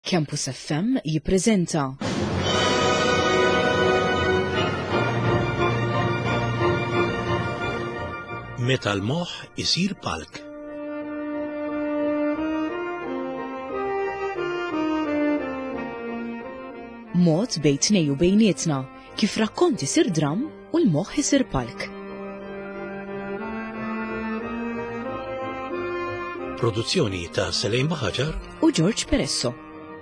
Campus FM jippreżenta Meta l-moħħ isir palk. mod bejn tnej u bejnietna kif rakkonti isir dram u l-moħħ isir palk. Produzzjoni ta' Selejn Baħaġar u George Peresso.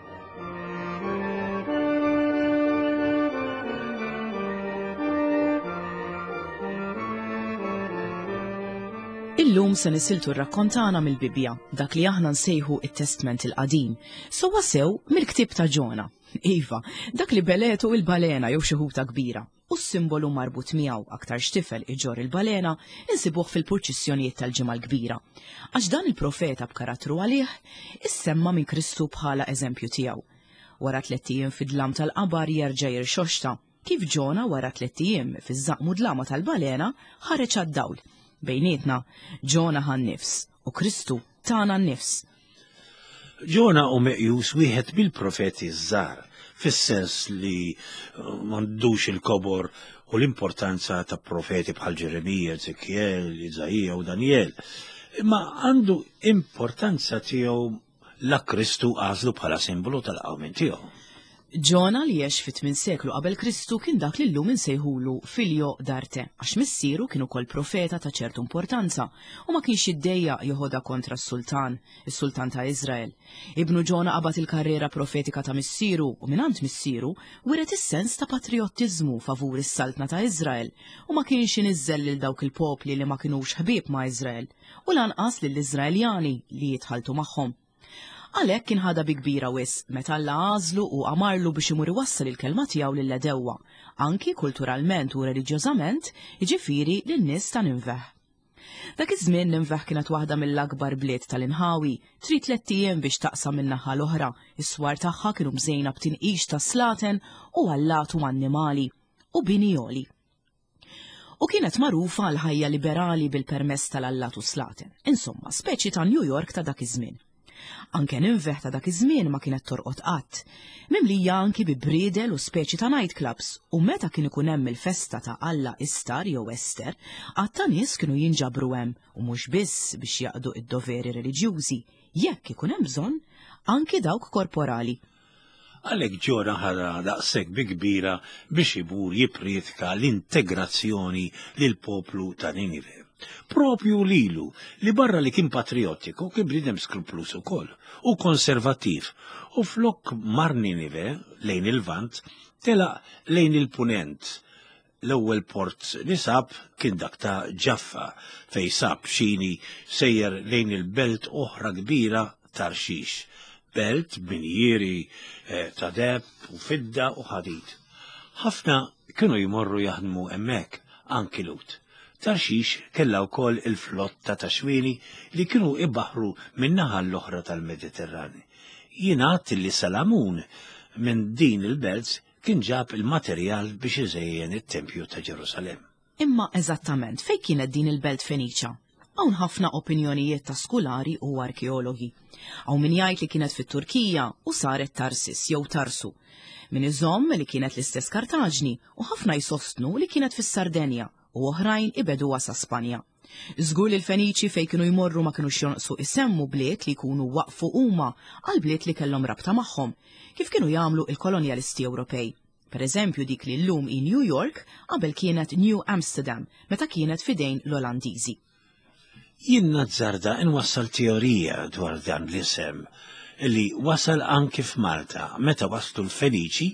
Illum se nisiltu r-rakkontana mill-Bibja, dak li aħna nsejħu it-Testament il-qadim, sewwa sew mill-ktieb ta' Ġona. Iva, dak li beletu il-balena jew xi ħuta kbira. U s-simbolu marbut miegħu aktar xtifel iġor il-balena insibuh fil-purċissjonijiet tal-ġimgħa l-kbira. Għax dan il-profeta b'karattru għalih issemma minn Kristu bħala eżempju tiegħu. Wara 3 ijiem fid-dlam tal-qabar jerġa' jirxoxta, kif Ġona wara 3 ijiem fiż-żaqmu dlama tal-balena ħareġ għad-dawl. Bejnietna, Ġona ħan-nifs u Kristu tana n-nifs. Ġona u meqjus wieħed bil-profeti żgħar, fis-sens li m'għandux il-kobor u l-importanza ta' profeti bħal Ġeremija, Eżekjel, Iżajija u Danjel, imma għandu importanza tiegħu la Kristu għażlu bħala simbolu tal-qawmin tiegħu. Ġona li jgħix fit-8 seklu qabel Kristu kien dak li llum insejħulu Filio d'Arte, għax missieru kien ukoll profeta ta' ċertu importanza u ma kienx jiddejja joħodha kontra s-sultan, is-sultan ta' Iżrael. Ibnu Ġona qabad il-karriera profetika ta' missieru u minant missieru wiret is-sens ta' patriottiżmu favur is-saltna ta' Iżrael u ma kienx iniżżel lil dawk il-popli li ma kinux ħbieb ma' Iżrael u lanqas lill-Iżraeljani li jitħaltu magħhom. Għalhekk kien ħada bi kbira wis meta Alla għażlu u amarlu biex imur iwassal il-kelma tiegħu lill-Edewwa, anki kulturalment u reliġjożament, jiġifieri lin-nies ta' Ninveħ. Dak iż-żmien Ninveħ kienet waħda mill-akbar bliet tal-inħawi, trid 3 ijiem biex taqsam min-naħa l-oħra. Is-swar tagħha kienu mżejna b'tinqix ta' slaten u għallatu annimali u binjoli. U kienet magħrufa għal ħajja liberali bil-permess tal-allatu slaten, insomma speċi ta' New York ta' dak iż-żmien. Anke Ninveħ ta' dak iż-żmien ma kienet torqod qatt, mimlija anki bi briedel u speċi ta' nightclubs u meta kien ikun hemm il-festa ta' Alla Istar jew Ester, għad ta' nies kienu jinġabru hemm u mhux biss biex jaqdu id-doveri reliġjużi, jekk ikun hemm bżonn anki dawk korporali. Għalhekk Ġona ħara daqshekk bi kbira biex imur jippretika l-integrazzjoni lil poplu ta' Ninive. Propju lilu li barra li kien patriottiku kien bniedem skruplus ukoll u konservattiv u flok mar Ninive lejn il-vant tela lejn il-punent. L-ewwel port li sab kien dak ta' Ġaffa fejn sab xini sejjer lejn il-belt oħra kbira Tarxix. Belt binjieri ta' deb u fidda u ħadid. Ħafna kienu jmorru jaħdmu hemmhekk anki Lut. Tarxix kellha wkoll il-flotta ta' xwieni li kienu ibaħru min-naħa l-oħra tal-Mediterran. Jingħad li Salamun minn din il-belt kien ġab il-materjal biex iżejjen it-Tempju ta' Ġerusalemm. Imma eżattament fejn kienet din il-belt Feniċa? Hawn ħafna opinjonijiet ta' skulari u arkeologi. Hawn min jgħid li kienet fit-Turkija u saret Tarsis jew Tarsu. Min iżomm li kienet l-istess Kartaġni u ħafna jsostnu li kienet fis-Sardenja u oħrajn ibeduha sa' Spanja. Żgur li l-Feniċi fejn kienu jmorru ma kinux jonqsu isemmu bliet li jkunu waqfu huma għal bliet li kellhom rabta magħhom, kif kienu jagħmlu l-kolonjalisti Ewropej. Pereżempju dik li llum hi New York qabel kienet New Amsterdam meta kienet fidejn l-Olandiżi. Jien nazzarda inwassal teorija dwar dan l-isem li wasal anki f'Malta meta waslu l-Feniċi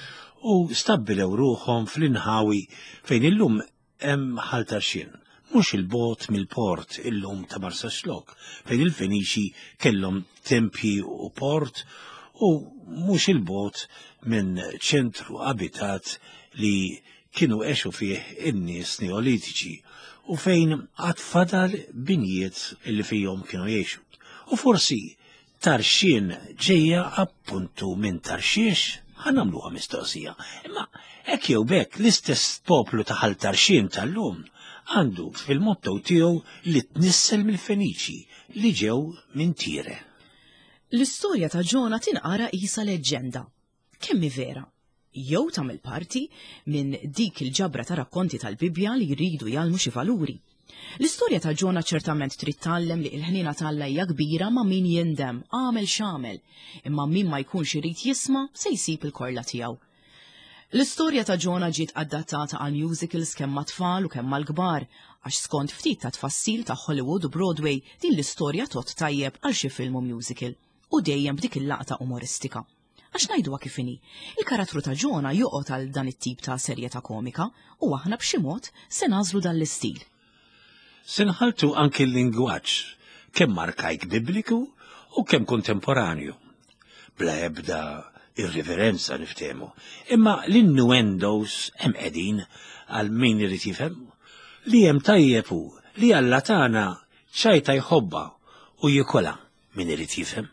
u stabbilew ruħhom fl-inħawi fejn illum hemm ħaltarxin, mhux il-bot mill-port illum ta' Marsaxlok, fejn il-Feniċi kellhom tempji u port u mhux il-bot minn ċentru abitat li kienu għexu fih in-nies neolitiċi u fejn għad fadal binjiet li fihom kienu jgħixu. U forsi Tarxin ġejja appuntu minn Tarxiex, ħanamluha mistoqsija. Imma hekk jew bekk l-istess poplu ta' Tarxin tal-lum għandu fil-motto tiegħu li tnissel mill-Feniċi li ġew minn Tire. L-istorja ta' Ġona tinqara qisha leġġenda. Kemmi vera? Jew tagħmel parti minn dik il-ġabra ta' rakkonti tal-Bibja li jridu jgħalmu xi valuri. L-istorja ta' Ġona ċertament trid tgħallem li l-ħnina tal-Alla hija kbira ma' min jindem, għamel x'għamel, imma min ma jkunx irid jisma' se jsib il-korla tiegħu. L-istorja ta' Ġona ġiet adattata għal musicals kemm ma' tfal u kemm mal-kbar, għax skont ftit ta' tfassil ta' Hollywood u Broadway din l-istorja tot tajjeb għal xi film u musical, u dejjem b'dik il-laqta umoristika. Għax ngħiduha kif inhi, il-karattru ta' Ġona joqgħod għal dan it-tip ta' serjetà komika u aħna b'xi mod se nażlu dan l-istil. Se nħaltu anke l-lingwaġġ kemm arkajk bibliku u kemm kontemporanju. Bla ebda irriverenza niftehmu, imma l-innuendos hemm qegħdin għal min irid jifhem li hemm tajjeb hu li Alla tagħna ċajta jħobba u jikola min irid jifhem.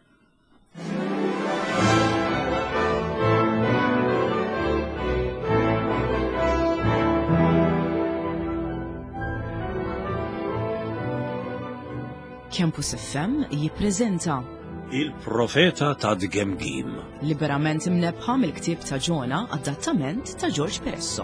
Campus FM jippreżenta Il-Profeta ta' Dgemgim. Liberament imnebħa mill-ktieb ta' Ġona, adattament ta' George Peresso.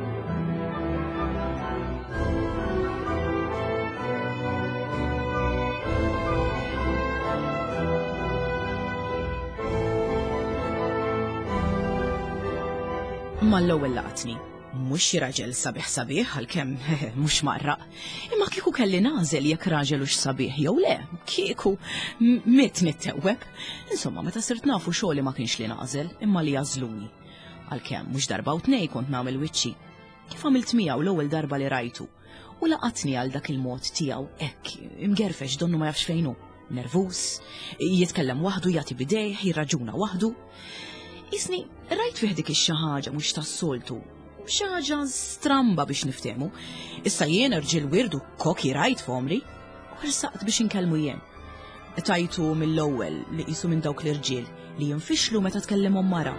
Ma l-ewwel laqtni, mhux xi raġel sabiħ għalkemm mhux marraq, imma kieku kelli nażel jekk raġel hux sabiħ jew le, kieku mittewweb. Insomma, meta sirt nafu xogħli ma kienx li nażel, imma li jażluni. Għalkemm mhux darba u tnej kont nagħmel wiċċi. Kif għamilt miegħu l-ewwel darba li rajtu, u laqatni għal dak il-mod tiegħu hekk imgerfex donnu ma jafx fejn hu, nervuż, jitkellem waħdu, jagħti bidejh, jirraġuna waħdu. Isni, rajt fih dik xi ħaġa mhux tas-soltu, xi ħaġa stramba biex niftehmu. Issa jien irġiel wirdu koki rajt f'omri, u rsaqt biex inkellmu jien. Tajtu mill-ewwel li qisu minn dawk l-irġiel li jinfixlu meta tkellimhom mara.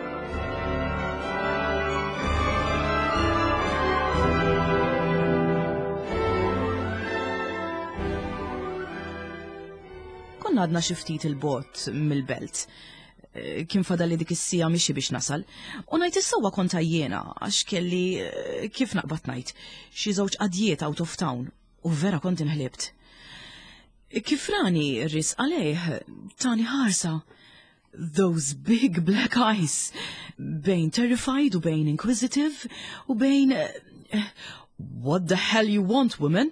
Konna għadna xi ftit il-bot mill-belt. Kien fadalli dik is-sija mixi biex nasal, u ngħid is-sewwa kont jiena għax kelli kif naqbad ngħid xi żewġ qadjiet out of town u vera kont inħlibt. Kif rani rris għalih tani ħarsa, those big black eyes, bejn terrified u bejn inquisitive u bejn what the hell you want, woman?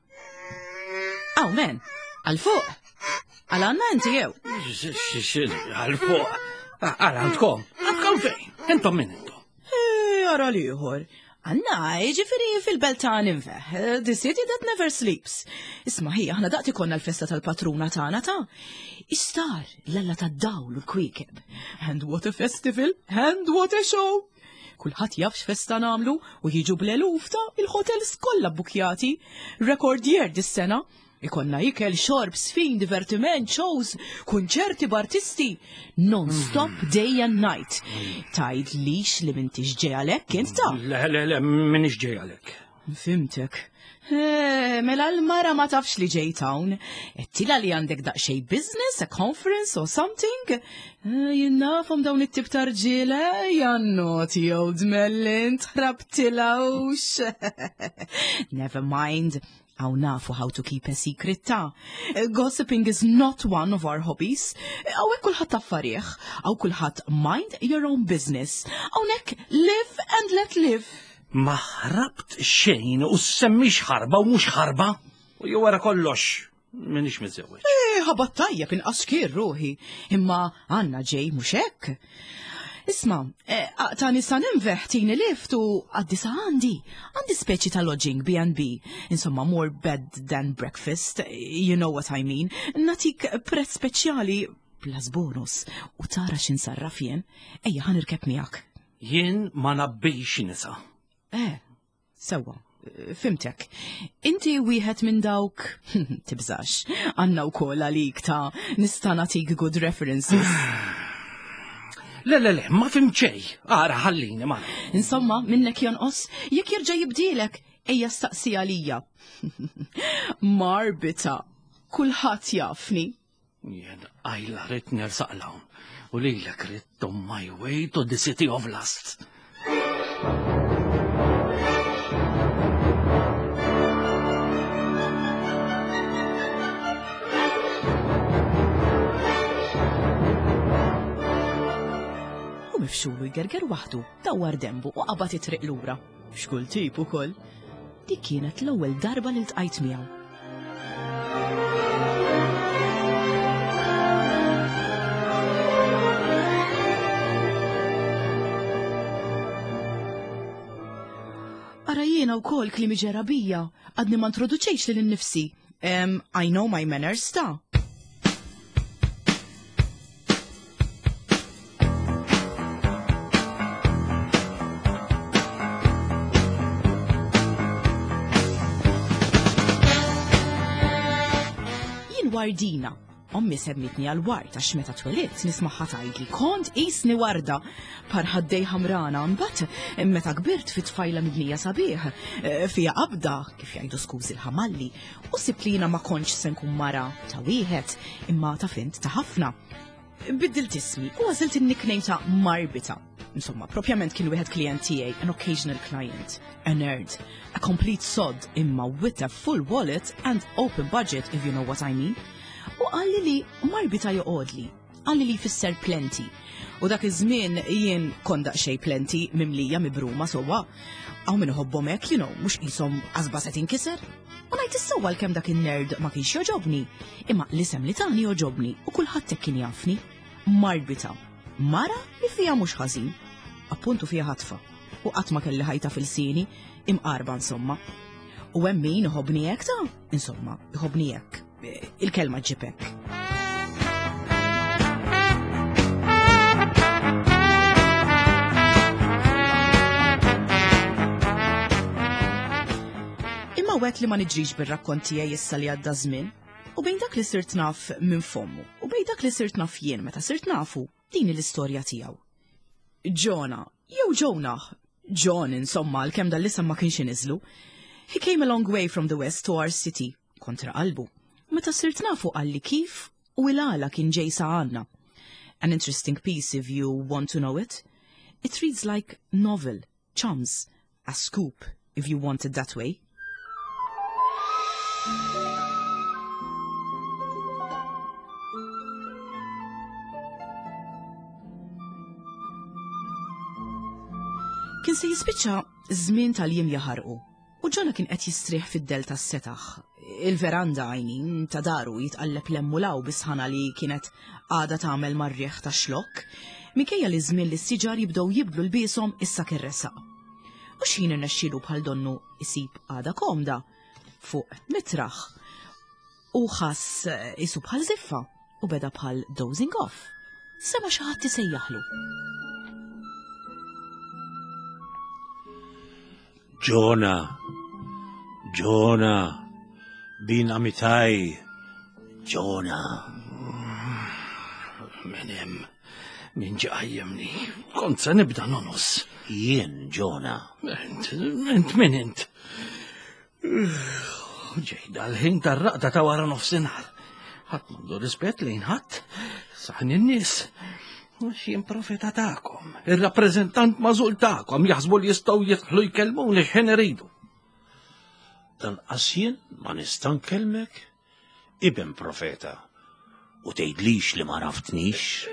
Aw men, għal fuq. Għal-għanna inti jew? Għal-fuq. Għal-għandkom. Għandkom fejn? Entom minn entom? Għara liħor. Għanna, ġifiri fil-belt ta' ninfeħ. The city that never sleeps. Isma ħija, ħna daqti konna l-festa tal-patruna tagħna ta' Istar, l-alla ta' dawl u l-kwikeb. And what a festival, and what a show. Kulħadd jafx festa namlu u jiġu bl-eluf ta' il-hotels kollha bukjati. Rekordier dis-sena. Ikonna jikel, xorb, sfin, divertiment, shows, kunċerti b'artisti, non-stop day and night. Tajd lix li mintix ġejalek, kint ta'? Le, minix ġejalek. Fimtek. Mela l-mara ma tafx li ġej town. Ettila li għandek daqxej business, a conference or something? Jinnafom dawn it-tip tarġile, jannoti old mellin, trabtilawx. Never mind. Għaw nafu how to keep a secret ta'. Gossiping is not one of our hobbies. Għaw kulħat affarieħ. Għaw kulħat mind your own business. Għaw nek live and let live. Ma ħrabt xejn u semmix ħarba u mux ħarba. U jew wara kollox, minix mizzewweġ. Ħabat tajjeb inqas kien ruħi. Imma għanna ġej mux hekk. Isma, ta' nisa ninveħ tini lift u għaddisa għandi speċi ta' lodging B&B, insomma more bed than breakfast, you know what I mean, natik prezz speċjali plus bonus u tara x'insarraf jien, ejja ħanirkeb miegħek. Jien ma nabbejx nisa. Sewwa, fimtek. Inti wieħed minn dawk, tibżax, għandna wkoll għalik ta' nista' nagħtik good references. Le, ma fimċej. Ara, ħallini, ma. Insomma, minnek jonqos, jekk jirġa jibdilek, ejja staqsi għalija. Marbita, kulħadd jafni. Jien għajla rrit nersaq lawn u lilek rrit on my way to the city of lust. U mifxulu jgerger waħdu, dawar dembu u qabad jitriq lura. Xkull tip ukoll. Dik kienet l-ewwel darba li ltqajt miegħu. Ara jiena wkoll klimi ġerabija, għadni ma introduċejx lil innifsi. I know my manners ta'. Wardina. Ommi semmitni għal-ward għax meta twelidt nismaħħa tgħidli kont qisni warda par ħaddej ħamrana mbagħad meta kbirt fit tfajla mibnija sabiħ fija qabda kif jgħidu skużi l-ħamalli u siplina ma kontx se nkun mara ta' wieħed imma ta' fint ta' ħafna. Biddilt ismi u għażilt in-nickname ta' Marbita. Insomma, propjament kien wieħed klient tiegħi, an occasional client, a nerd, a complete sod imma with a full wallet and open budget if you know what I mean. U għalli li Marbita joqodli, għalli li jfisser plenty. U dak iż-żmien jien kondaq xej plenty mimlija mibruma sowa. Għaw minn ħobbhom hekk, mhux qishom qasba se tinkiser. U ngħid is-sewwa l-kemm dak in-nerd ma kienx joġobni, imma l-isem li tani joġobni u kulħadd hekk kien jafni. Marbita. Mara li fija mhux ħażin, appuntu fija ħatfa, u qatt ma kelli ħajta fil-sini, imqarba insomma. U hemm min iħobbni hekk ta' insomma, iħobbni hekk. Il-kelma ġibek. Imma wet li ma niġrix bir-rakkonti tiegħi issa li għadda żmien, u bejn dak li sirt naf minn fommu, u bejn dak li sirt naf jien meta sirt nafu din l-istorja tiegħu. Jonah, jew Jonah, John insomma l-kemm dal-isem ma kienx iniżlu, he came a long way from the west to our city, kontra qalbu. Meta sirt nafu għalli kif u il-għala kien ġejsa għanna. An interesting piece if you want to know it. It reads like novel, chums, a scoop if you want it that way. Kien se jispiċċa żmien tal-jiem jaħarqu u Jonah kien qed jistrieħ fid-del tas-setaħ. Il-veranda għajnin ta' daru jitqalleb l-emmulaw bisħana li kienet għada tagħmel marrieħ ta' xlokk, minkejja li żmien li s-siġar jibdew jibdlu l-biesom issa kerresaq. U x'jien irnexxielu bħal donnu isib għada komda fuq mitraħ u ħass isu bħal ziffa u beda bħal dozing off. Sema xi ħadd isejjaħlu. Jonah, bin amitaj, Jonah. Min ġajjemni, kont se nibda nonus. Jien, Jonah. Ent min int. Ġejda l-ħin tar-raqda ta' wara nofsinhar. Ħadd m'għandu rispett lejn ħadd, saħni n-nies. Xien profeta ta'kom, il-rappresentant mażul ta'kom, jaħsbu li jistgħu jidħlu jkellmuni x'ħin iridu. Dan qasjien ma nista' nkellmek ibem profeta u tgħidlix li ma raftnix.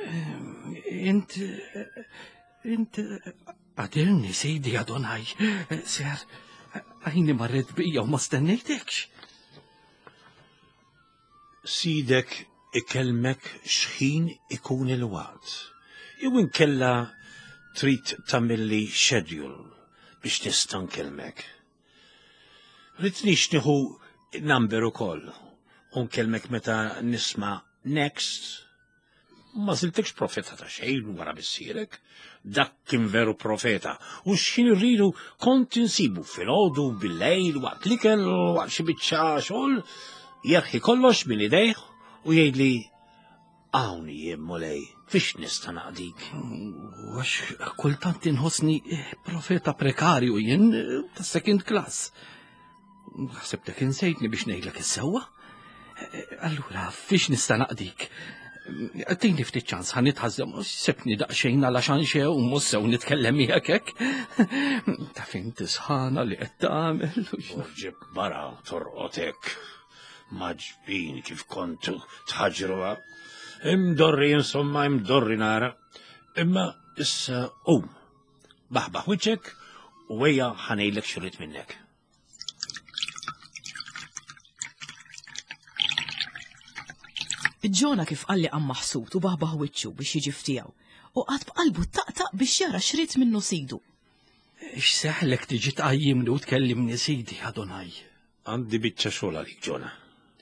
Int għadilni sejdi Adonaj, ser għajni marret bija u ma stennejtekx. Sidek ikellmek x'ħin ikun il-waqt. Jew inkella trid tagħmilli schedule biex tista' nkellmek. Ridnix nieħu number ukoll u nkellmek meta nisma' next. Ma siltekx profeta ta' xejn wara bissierek. Dak kien veru profeta u x'kien irridu kont insibu filgħodu bil-lejl waqt l-ikel waqt xi biċċa xogħol jerħi kollox minn idejh u jgħidli hawn jien mulej fiex nista' naqdik. Għax kultant inħossni profeta prekarju jien ta' second class. Ħsebtek insejtni biex ngħidlek is-sewwa. Allura, fiex nista' naqdik? Tini ftit ċans ħan nitħazzem, sebni daqxejn għala xanxew u mussew nitkellem miegħek hekk. Ta' fin tisħana li qed tagħmel. Ġib bara torqotek. Maġbin kif kontu tħaġruha. Imdorri insomma, imdorri nara. Imma issa baħbaħ wiċċek u wejja ħanejlek xirrit minnek. Ġona kif qalli għam maħsut u baħbaħ wiċċu biex jiġi ftijaw u qatt b'qalbu taqtaq biex jara xrit minnu sidu. X'seħlek tiġi tqajjimni u tkellimni sidi, Adonaj? Għandi biċċa xogħol għalik, Ġona.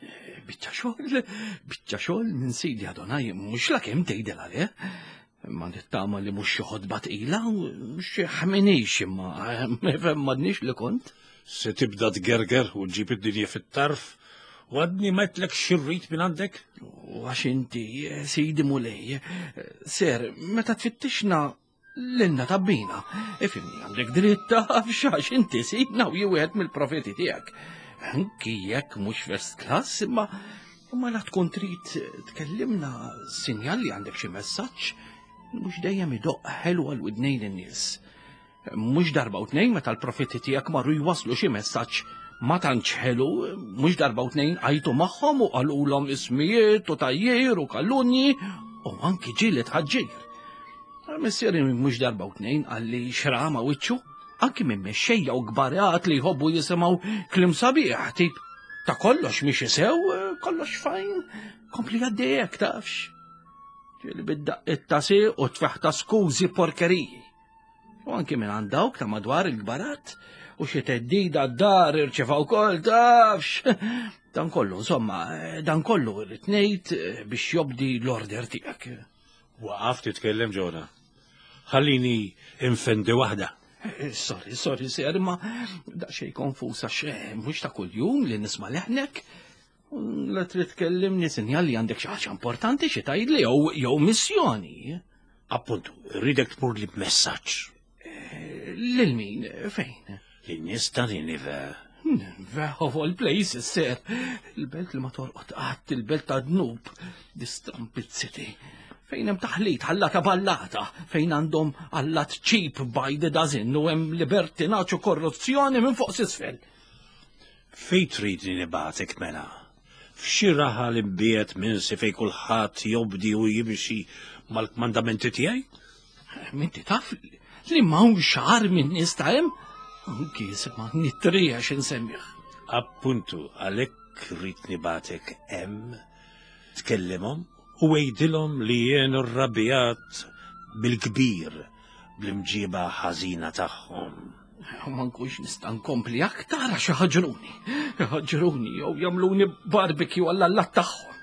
Biċċa xogħol minn sidi, Adonaj, mhux lakemm tgħidel għalih. Ma nittama li mhux xi ħodba tqila u xi ħaminix imma m'għadniex li kont. Se tibda tgerger u ġib id-dinja fit-tarf. U għadni metlek xirrit minn għandek? U għax inti, sidi mulej, ser, meta tfittixna l-inna tabbina, ifimni għandek dritta f'xax inti sidna u jwieħed mill-profeti tiegħek. Anki jekk mhux first class, imma la tkun trid tkellimna sinjal li għandek xi messaġġ, mhux dejjem idoq ħelu għal widnejn in-nies. Mhux darba u tnejn meta l-profeti tiegħek marru jwaslu xi messaġġ ma tantx ħelu, mhux darba u tnejn għajtu magħhom u qalulhom ismijiet u tajjir u kallunji u anki ġilet ħaġġir. Missieri mhux darba u tnejn għalli xrama wiċċu, anki minn mexxejja u gbarjat li jħobbu jisimgħu klim sabiħ, tip ta' kollox mhix isew, kollox fajn, kompli għaddejjek tafx. Ġieli bid-daqqiet ta' sieq u tfeħ ta' skużi porkeriji. U anki minn għand dawk ta' madwar il-gbarat, u xi teddida d-dar irċefa wkoll tafx. Dan kollu, insomma, dan kollu rrid ngħid biex jobdi l-order tiegħek. Waqaf titkellem, Ġona. Ħallini infendi waħda. Sorry, ser, ma daqsxejn konfusa mhux ta' kuljum li nisma' leħnek. La trid tkellimni sinjal li għandek xi ħaġa importanti xi tgħidli jew missjoni. Appuntu, rridek tmur li b'messaġġ. Lil min, fejn? Lin-nies ta' Ninive. Ninive of all places, ser. Il-belt li ma torqod qatt, il-belt ta' Dnub, distrampit city. Fejn hemm taħlit ħallata ballata, fejn għandhom allat cheap by the dozen u hemm libertinaġġ u korruzzjoni minn fuq s'isfel. Fejn trid nibatek mela? F'xi raħa li mbiet minsi fejn kulħadd jobdi u jimxi mal-kmandamenti tiegħi? Minti taf li m'hawn xahar minn nies ta' hemm? Anki sema nittrija x'insemmiħ. Appuntu, għalhekk rrid nibatek hemm, tkellimhom u għejdilhom li jien irrabjat bil-kbir bl-imġiba ħażina tagħhom. Ma nkunx nista' nkompli aktar għax ħaġruni jew jagħmluni barbecue għall-allat tagħhom.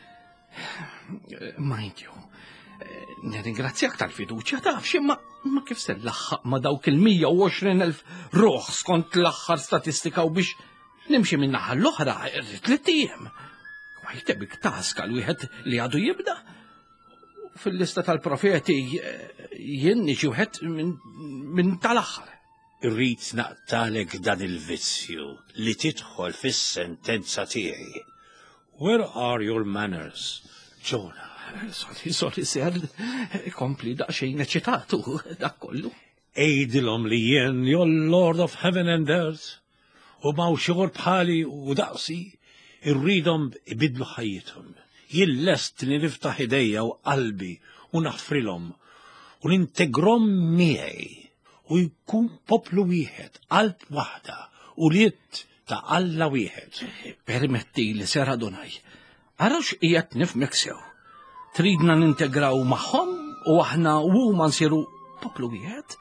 Mind you, nirringrazzjak tal-fiduċja tafx imma kif se nlaħħaq ma dawk il-120,000 ruħ skont l-aħħar statistika u biex nimxi minn naħa l-oħra irrid li tiem. Wajtebik taska l-wieħed li għadu jibda. Fil-lista tal-profeti jien niġi wieħed minn tal-aħħar. Irrid naqtalek dan il-vizzju li tidħol fis-sentenza tiegħi. Where are your manners, Ġona? Sorry, ser, kompli daqxejn eċitatu, dak kollu. Ejdilhom li jien you're Lord of Heaven and Earth, u maw xogħol bħali u daqsi, irridhom ibidlu ħajjithom. Jien lest li niftaħ idejja u qalbi u naħfrilhom u nintegrom miegħi u jkun poplu wieħed, qalb waħda u liet ta' Alla wieħed. Permetti li ser Adonaj, għarax qiegħed nifmek sew. Tridna nintegraw magħhom u aħna u huma nsiru poplu wieħed?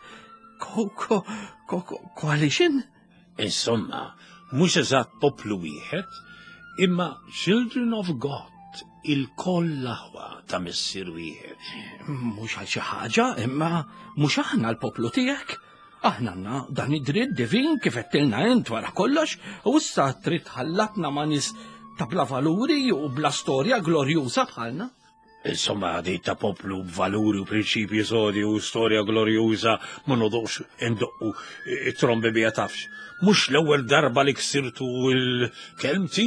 Coalition? Insomma, mhux eżatt poplu wieħed, imma children of God, il-koll aħwa ta' missier wieħed. Mhux għal xi ħaġa, imma mhux aħna l-poplu tiegħek. Aħna għandna dan id-dritt divin kif qedtilna int wara kollox u issa trid ħallatna ma' nies ta' bla valuri u bla storja glorjuża bħalna. Insomma, di ta' poplu b'valuri u prinċipji sodi u storja glorjuża ma nodux indoqqu trombi bija tafx. Mhux l-ewwel darba li ksirtu l-kelmti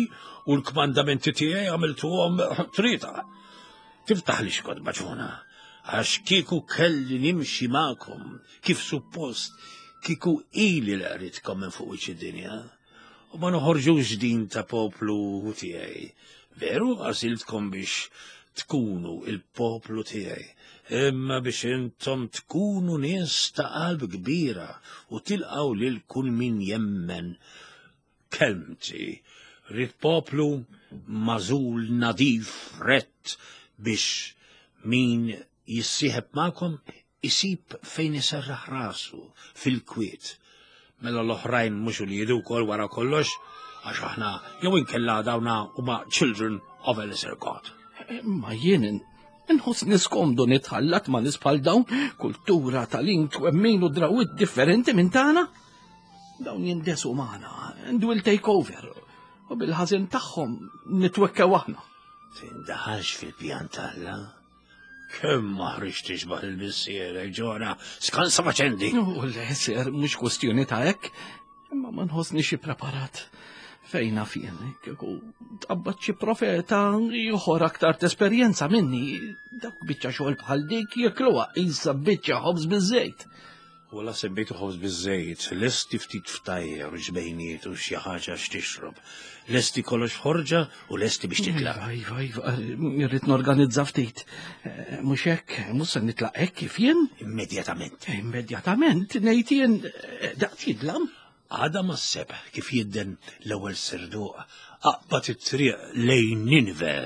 u l-kmandamenti tiegħi għamiltuhom trieta. Tiftaħ li xkod maġuna, għax kieku kelli nimxi magħkom kif suppost, kieku ili l-qritkom minn fuq id-dinja. U ma noħorġux din ta' poplu tiegħi. Veru għażiltkom biex tkunu il-poplu tiegħi, imma biex intom tkunu nies ta' qalb kbira u tilqaw lil kull min jemmen kelmti. Rid poplu mażul nadif rett biex min jissieħeb magħkom isib fejn iserraħ rasu fil-kwiet. Mela l-oħrajn mhux li jidu wkoll wara kollox, għax aħna jew inkella dawna huma children of a lesser God. Ma jien nħoss niskomdu nitħallat ma nispal dawn kultura tal-ing twemmin u drawit differenti minn tagħna. Dawn jindesu magħna, and will take over. U bil-ħażin tagħhom nitwekkew aħna. Tindaħalx fil-pjan Alla. Kemm ma ħriġtix baħ il-missier, ġora, skansa faċendi. U l-eser mhux kwestjoni ta' hekk, imma ma nħossni xi preparat. Fejna fien, kieku tqabbad xi profeta ieħor aktar tesperjenza minni, dak biċċa xogħol bħal dik jekluha qisha biċċa ħobż biż-żejt. Wala semmejtu ħobż biż-żejt, lesti ftit ftajjer x'bejniet u xi ħaġa x'tixrob. Lesti kollox ħorġa u lesti biex titlaq. Iva, irrid norganizza ftit. Mhux hekk, mhux se nitlaq hekk kif jien? Immedjatament. Immedjatament, ngħid jien daqs jidlam. Għada ma seb kif jidden l-ewwel serduq aqbad it-triq lejn Ninve.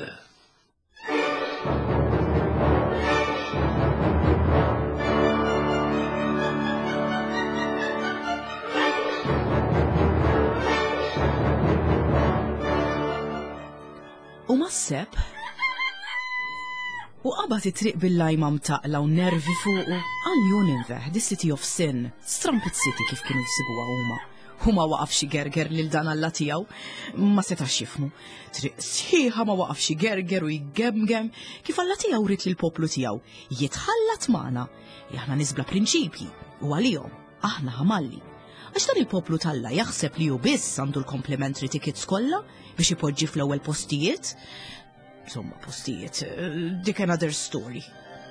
U masseb u qabad it-triq bil-lajma mtaqla u nervi fuqu għal Ninve, the city of sin, Strumpet City kif kienu jsibuha huma. Huma waqaf xi gerger lil dan Alla tiegħu, ma setax jifhmu. Triq sħiħa ma waqaf xi gerger u jgemgem kif Alla tiegħu rid lill-poplu tiegħu jitħallat magħna. Aħna nisbla prinċipji u għalihom aħna ħamalli. Għax dan il-poplu Alla jaħseb li hu biss għandu l-complimentary tickets kollha biex ipoġġi fl-ewwel postijiet. Insomma, postijiet, dik another story.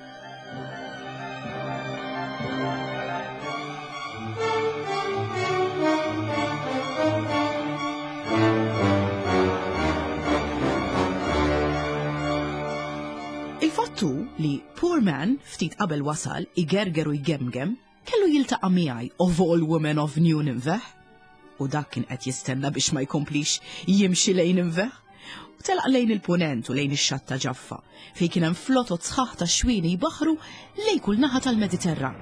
Il-fattu li poor man ftit qabel wasal igerger u jgemgem kellu jiltaqa' miegħi of all women of New Ninve. U dak kien qed jistenna biex ma jkomplix jimxi lejn Ninve. U telaq lejn il-punent u lejn ix-xatta Ġaffa fejn kien hemm flotot sħaħ ta' xwieni jbaħru lejn kull naħa tal-Mediterran.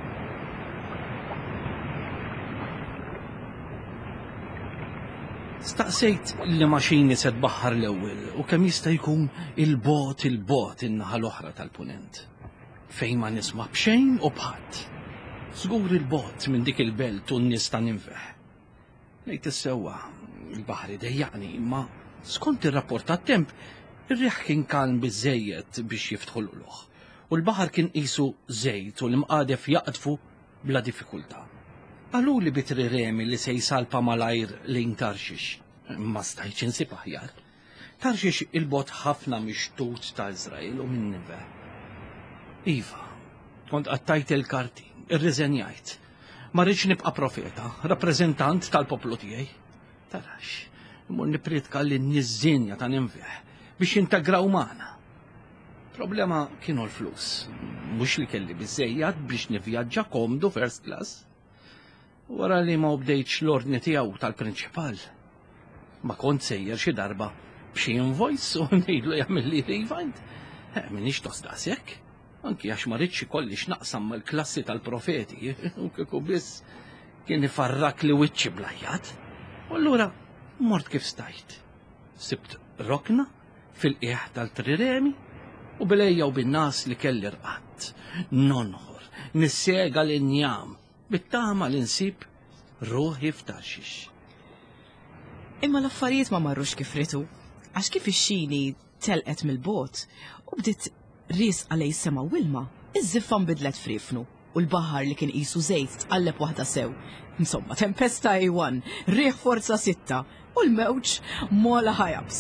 Staqsejt li maċini se tbaħħar l-ewwel u kemm jista' jkun il-bot in-naħa l-oħra tal-punent. Fejn ma nisma' b'xejn u bħadd. Żgur il-bot minn dik il-belt u n-nies ta' Ninve. Ngħid issewwa, il-baħar idejjaqni, imma skont ir-rapport tat-temp, ir-riħ kien kalm biżżejjed biex jiftħu l-uluħ. U l-baħar kien qisu żejt u l-imqadef jaqdfu bla diffikultà. Qalu li bitriremi li se jsalpa malajr lejn Tarxix, ma stajtx insib aħjar. Tarxix il-bot ħafna mixtut ta' Iżrael u minn Ninve. Iva, kont qattajt il-karti, irriżenjajt. Ma rridx nibqa' profeta, rappreżentant tal-poplu tiegħi. Tarax, immur nipritka lin-niżżinja ta' Ninve biex jintegraw magħna. Problema kienu l-flus, mhux li kelli biżżejjed biex nivvjaġġa komdu first class. Wara li ma bdejtx l-ordni tiegħu tal-prinċipal, ma kont sejjer xi darba b'xi invoice u ngħidlu jagħmel li refund. Minix tosdaqsek, anki għax ma rridx ikollix naqsam mal-klassi tal-profeti, u kieku biss kien ifarrak li wiċċi blajjat. U allura mort kif stajt. Sibt rokna fil-qiegħ tal-triremi u bilejja u bin-nas li kelli rqatt. Nonħor, nissega l-injam, bit-tama li nsib ruħi f'Tarxix. Imma l-affarijiet ma marrux kif ritu, għax kif ix-xini telqet mill-bot u bdiet ries għalej sema wilma, iż-żiffa nbidlet frifnu u l-baħar li kien qisu żejt tqalleb waħda sew. Insomma, tempesta A1, riħ forza 6 u l-mewġ mola ħajabs.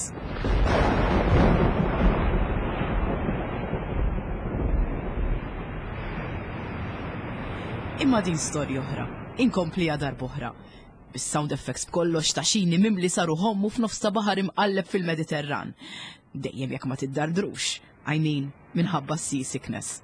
Imma din storja oħra, inkomplija darb'oħra. Bis-sound effects b'kollox ta' xini mimli saru ħommu f'nofs ta' baħar imqalleb fil-Mediterran. Dejjem jekk ma tiddardrux, I mean minħabba seasickness.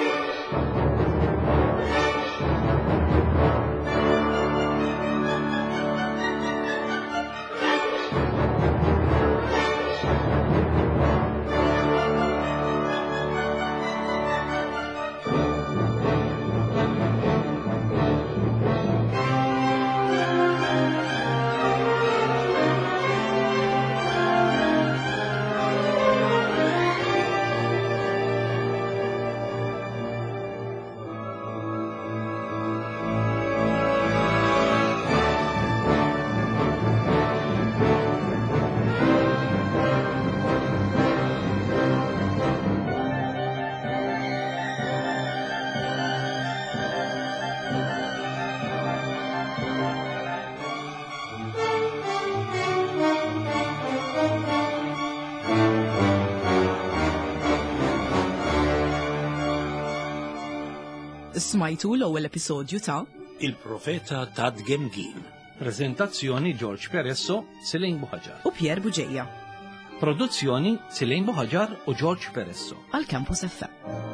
Smajtu l-ewwel episodju ta' Il-Profeta Tad Gemgin. Prezentazzjoni George Peresso, Silejn Buħaġar. u Pier Buġeja Produzzjoni Silejn Buħaġar u George Peresso. għal Campus FM.